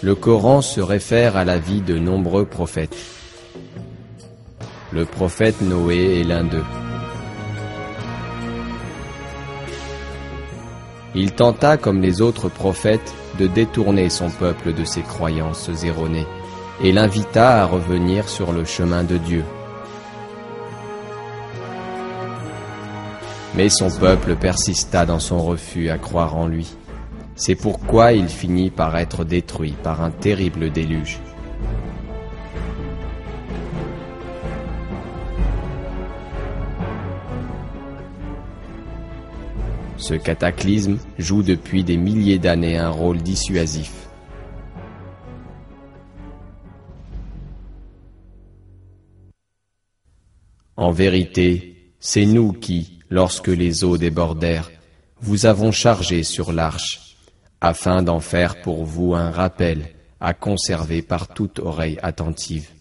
Le Coran se réfère à la vie de nombreux prophètes. Le prophète Noé est l'un d'eux. Il tenta, comme les autres prophètes, de détourner son peuple de ses croyances erronées et l'invita à revenir sur le chemin de Dieu. Mais son peuple persista dans son refus à croire en lui. C'est pourquoi il finit par être détruit par un terrible déluge. Ce cataclysme joue depuis des milliers d'années un rôle dissuasif. En vérité, c'est nous qui, lorsque les eaux débordèrent, vous avons chargé sur l'arche, afin d'en faire pour vous un rappel à conserver par toute oreille attentive.